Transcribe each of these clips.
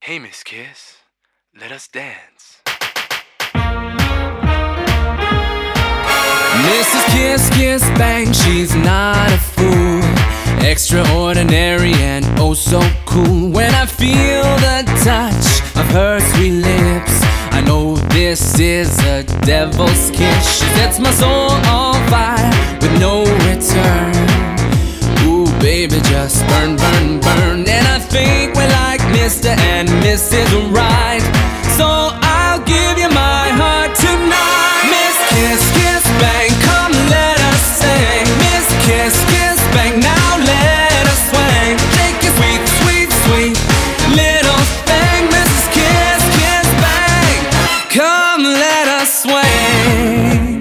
Hey, Miss Kiss, let us dance. Mrs. Kiss Kiss Bang, she's not a fool. Extraordinary and oh so cool. When I feel the touch of her sweet lips, I know this is a devil's kiss. She sets my soul on fire with no return. Ooh, baby, just burn, burn, burn. And I think we're like Mr. and Mrs. Right. So I'll give you my heart tonight. Miss Kiss Kiss Bang, come let us sing. Miss Kiss Kiss Bang, now let us swing. Shake your sweet, sweet, sweet little thing. Mrs. Kiss Kiss Bang, come let us swing.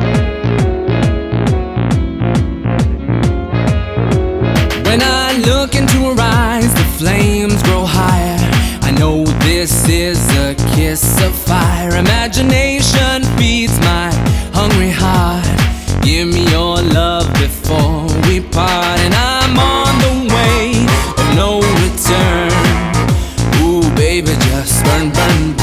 When I look into her eyes, the flames grow higher. I know this is a kiss of fire. Imagination feeds my hungry heart. Give me your love before we part. And I'm on the way of no return. Ooh, baby, just burn, burn, burn.